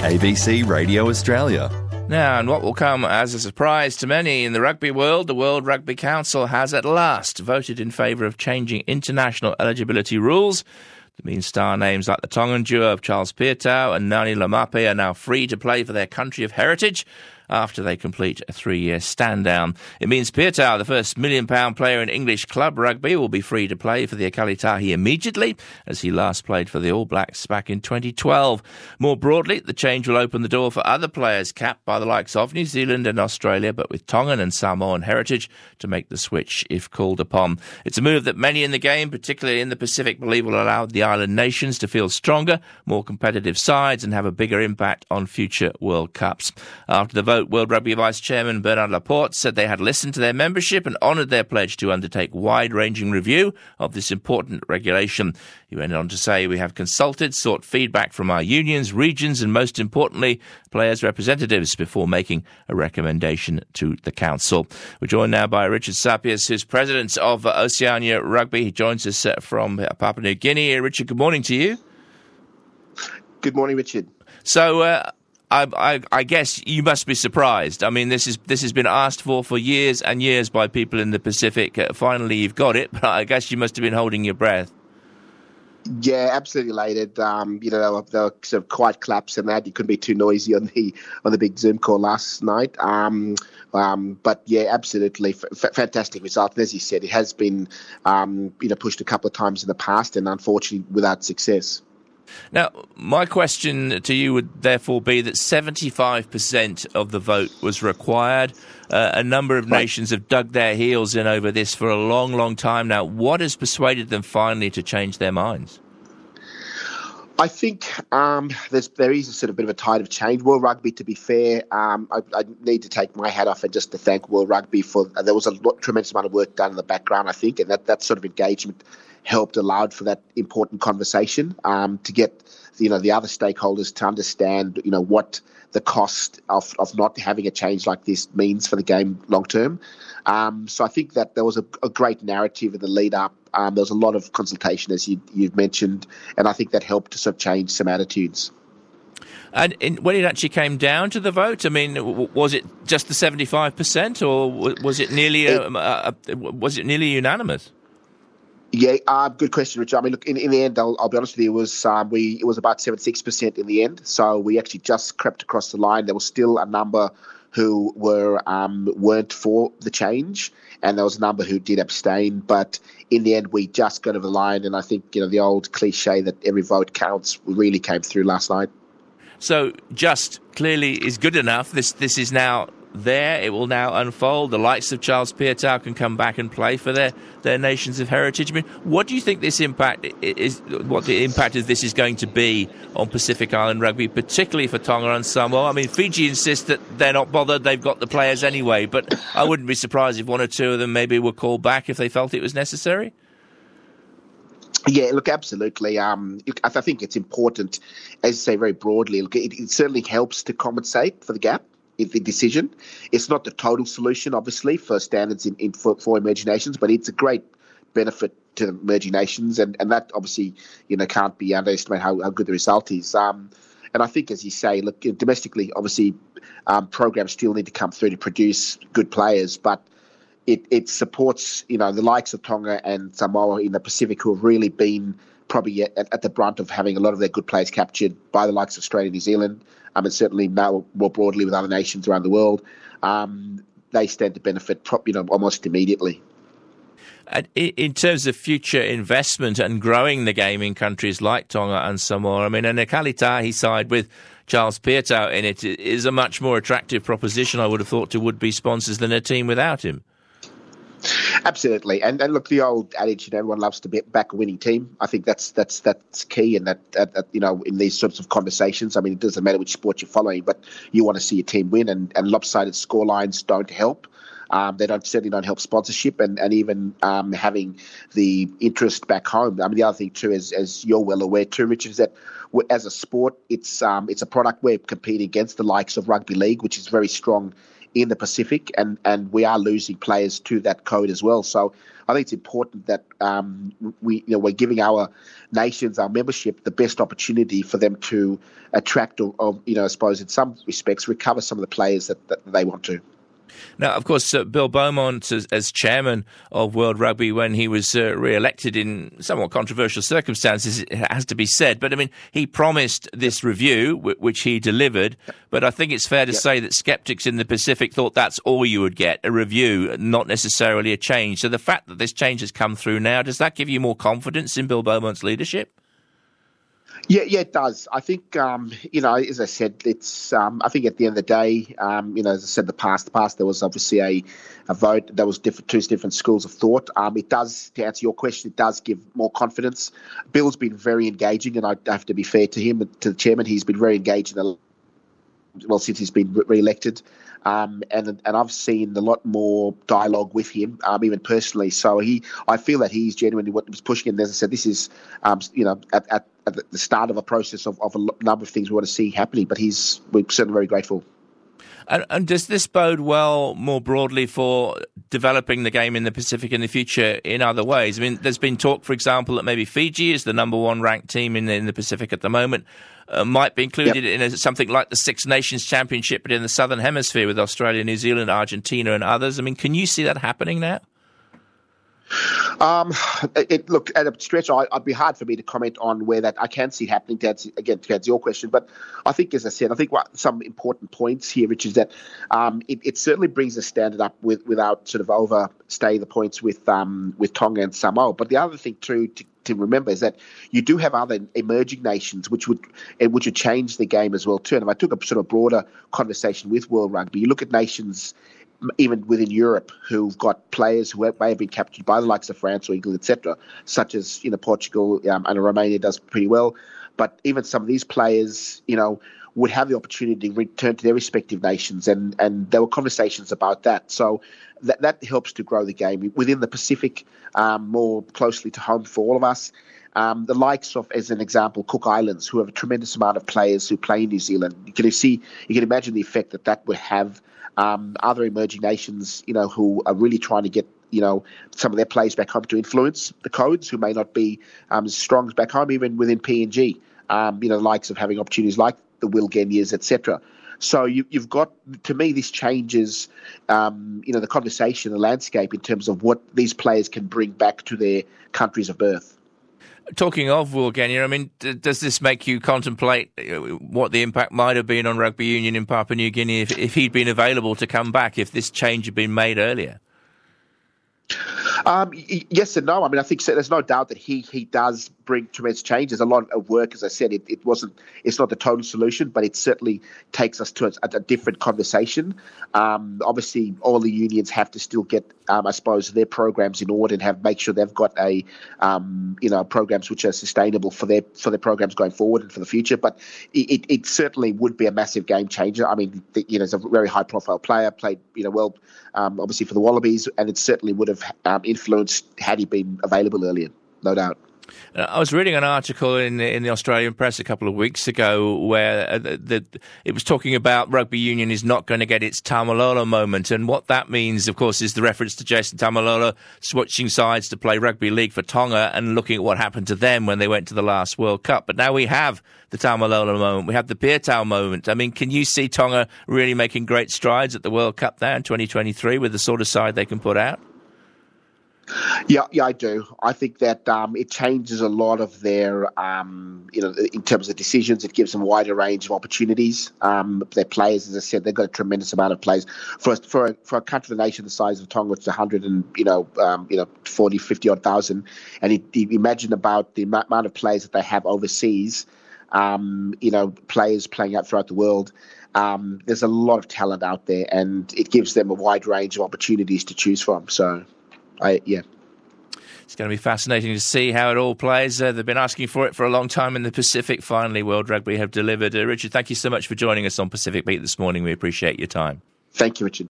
ABC Radio Australia. Now, and what will come as a surprise to many in the rugby world, the World Rugby Council has at last voted in favour of changing international eligibility rules. That means star names like the Tongan duo of Charles Piutau and Ngani Laumape are now free to play for their country of heritage after they complete a 3-year stand-down. It means Piutau, the first £1 million player in English club rugby, will be free to play for the Akalitahi immediately, as he last played for the All Blacks back in 2012. More broadly, the change will open the door for other players capped by the likes of New Zealand and Australia, but with Tongan and Samoan heritage, to make the switch if called upon. It's a move that many in the game, particularly in the Pacific, believe will allow the island nations to feel stronger, more competitive sides and have a bigger impact on future World Cups. After the vote, World Rugby Vice Chairman Bernard Laporte said they had listened to their membership and honoured their pledge to undertake wide-ranging review of this important regulation. He went on to say, "We have consulted, sought feedback from our unions, regions and most importantly, players' representatives before making a recommendation to the Council." We're joined now by Richard Sapias, who's President of Oceania Rugby. He joins us from Papua New Guinea. Richard, good morning to you. Good morning, Richard. So, I guess you must be surprised. I mean, this has been asked for years and years by people in the Pacific. Finally, you've got it, but I guess you must have been holding your breath. Yeah, absolutely elated. They were sort of quiet claps and that. You couldn't be too noisy on the big Zoom call last night. But yeah, absolutely fantastic result. And as you said, it has been pushed a couple of times in the past, and unfortunately without success. Now, my question to you would therefore be that 75% of the vote was required. A number of nations have dug their heels in over this for a long, long time now. What has persuaded them finally to change their minds? I think there is a sort of bit of a tide of change. World Rugby, to be fair, I need to take my hat off and just to thank World Rugby for there was a tremendous amount of work done in the background, I think, and that sort of engagement allowed for that important conversation to get the other stakeholders to understand what the cost of not having a change like this means for the game long term. So I think that there was a great narrative in the lead up. There was a lot of consultation, as you've mentioned, and I think that helped to sort of change some attitudes. And when it actually came down to the vote, I mean, was it just the 75%, or was it nearly unanimous? Yeah, good question, Richard. I mean, look, in the end, I'll be honest with you, it was about 76% in the end. So we actually just crept across the line. There was still a number who weren't for the change, and there was a number who did abstain. But in the end, we just got over the line, and I think the old cliche that every vote counts really came through last night. So just clearly is good enough. This is now there. It will now unfold. The likes of Charles Piutau can come back and play for their nations of heritage. I mean, what do you think this impact is? What the impact of this is going to be on Pacific Island rugby, particularly for Tonga and Samoa? I mean, Fiji insists that they're not bothered; they've got the players anyway. But I wouldn't be surprised if one or two of them maybe were called back if they felt it was necessary. Yeah, look, absolutely. I think it's important, as you say, very broadly. Look, it certainly helps to compensate for the gap. The decision. It's not the total solution, obviously, for standards for emerging nations, but it's a great benefit to emerging nations, and that obviously can't be underestimated how good the result is. And I think, as you say, look, domestically, obviously, programs still need to come through to produce good players, but it supports the likes of Tonga and Samoa in the Pacific, who have really been probably at the brunt of having a lot of their good players captured by the likes of Australia and New Zealand, and certainly now more broadly with other nations around the world. They stand to benefit almost immediately. And in terms of future investment and growing the game in countries like Tonga and Samoa, I mean, an Akalitahi side with Charles Piutau in it is a much more attractive proposition, I would have thought, to would-be sponsors than a team without him. Absolutely, and look, the old adage, everyone loves to back a winning team. I think that's key, and that in these sorts of conversations, I mean, it doesn't matter which sport you're following, but you want to see a team win, and lopsided scorelines don't help. They certainly don't help sponsorship, and even having the interest back home. I mean, the other thing too, as you're well aware too, Richard, is that as a sport, it's a product we're competing against the likes of rugby league, which is very strong in the Pacific, and we are losing players to that code as well. So I think it's important that we're giving our nations, our membership, the best opportunity for them to attract or I suppose in some respects recover some of the players that they want to. Now, of course, Bill Beaumont, as chairman of World Rugby, when he was re-elected in somewhat controversial circumstances, it has to be said. But, I mean, he promised this review, which he delivered. But I think it's fair to say that skeptics in the Pacific thought that's all you would get, a review, not necessarily a change. So the fact that this change has come through now, does that give you more confidence in Bill Beaumont's leadership? Yeah, it does. I think, as I said, it's. I think at the end of the day, as I said, the past, there was obviously a vote. There was two different schools of thought. It does, to answer your question, it does give more confidence. Bill's been very engaging, and I have to be fair to him, to the chairman. He's been very engaged since he's been re-elected. And I've seen a lot more dialogue with him, even personally. So I feel that he's genuinely what was pushing. And as I said, this is, at the start of a process of a number of things we want to see happening. But we're certainly very grateful. And does this bode well more broadly for developing the game in the Pacific in the future in other ways? I mean, there's been talk, for example, that maybe Fiji is the number one ranked team in the Pacific at the moment, might be included in something like the Six Nations Championship, but in the Southern Hemisphere with Australia, New Zealand, Argentina and others. I mean, can you see that happening now? Look, at a stretch, I'd be hard for me to comment on where that I can see happening. To answer your question, but I think, as I said, some important points here, which is that it certainly brings the standard up without sort of overstay the points with Tonga and Samoa. But the other thing too to remember is that you do have other emerging nations which would change the game as well too. And if I took a sort of broader conversation with World Rugby, you look at nations even within Europe who've got players who may have been captured by the likes of France or England, etc., such as Portugal and Romania does pretty well. But even some of these players, would have the opportunity to return to their respective nations, and there were conversations about that. So that helps to grow the game within the Pacific more closely to home for all of us. The likes of, as an example, Cook Islands, who have a tremendous amount of players who play in New Zealand. You can imagine the effect that would have. Other emerging nations, who are really trying to get, some of their players back home to influence the codes, who may not be as strong as back home, even within PNG, the likes of having opportunities like the Will Genyas, etc. So you've got, to me, this changes, the conversation, the landscape in terms of what these players can bring back to their countries of birth. Talking of Will Genia, I mean, does this make you contemplate what the impact might have been on rugby union in Papua New Guinea if he'd been available to come back, if this change had been made earlier? Yes and no. I mean, I think there's no doubt that he does bring tremendous change. There's a lot of work, as I said. It's not the total solution, but it certainly takes us to a different conversation. Obviously, all the unions have to still get, I suppose, their programs in order and make sure they've got programs which are sustainable for their programs going forward and for the future. But it certainly would be a massive game changer. I mean, he's a very high profile player, played well, obviously for the Wallabies, and it certainly would have influenced had he been available earlier, no doubt. I was reading an article in the Australian press a couple of weeks ago where it was talking about rugby union is not going to get its Taumalolo moment. And what that means, of course, is the reference to Jason Taumalolo switching sides to play rugby league for Tonga and looking at what happened to them when they went to the last World Cup. But now we have the Taumalolo moment. We have the Piatau moment. I mean, can you see Tonga really making great strides at the World Cup there in 2023 with the sort of side they can put out? Yeah, I do. I think that it changes a lot of their, in terms of decisions. It gives them a wider range of opportunities. Their players, as I said, they've got a tremendous amount of players. For a country, the nation the size of Tonga, it's 40, 50 odd thousand. And imagine about the amount of players that they have overseas. Players playing out throughout the world. There's a lot of talent out there, and it gives them a wide range of opportunities to choose from. So. It's going to be fascinating to see how it all plays. They've been asking for it for a long time in the Pacific. Finally, World Rugby have delivered. Richard, thank you so much for joining us on Pacific Beat this morning. We appreciate your time. Thank you, Richard.